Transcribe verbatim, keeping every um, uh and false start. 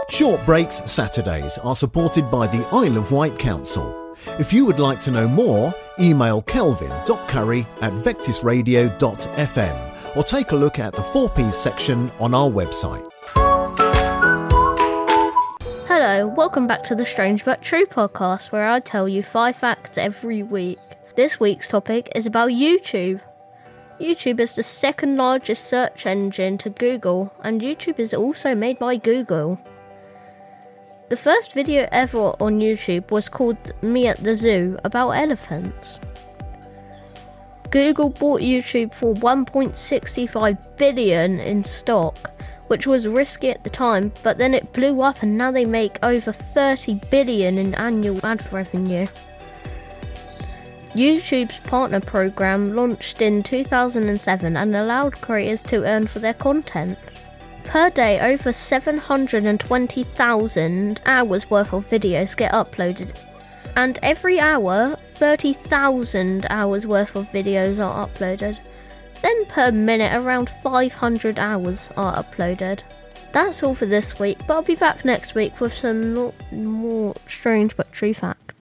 Short Breaks Saturdays are supported by the Isle of Wight Council. If you would like to know more, email kelvin dot curry at vectis radio dot f m or take a look at the four Ps section on our website. Hello, welcome back to the Strange But True podcast, where I tell you five facts every week. This week's topic is about YouTube. YouTube is the second largest search engine to Google, and YouTube is also made by Google. The first video ever on YouTube was called Me at the Zoo, about elephants. Google bought YouTube for one point six five billion in stock, which was risky at the time, but then it blew up and now they make over thirty billion in annual ad revenue. YouTube's partner program launched in two thousand seven and allowed creators to earn for their content. Per day, over seven hundred twenty thousand hours worth of videos get uploaded, and every hour, thirty thousand hours worth of videos are uploaded. Then per minute, around five hundred hours are uploaded. That's all for this week, but I'll be back next week with some more strange but true facts.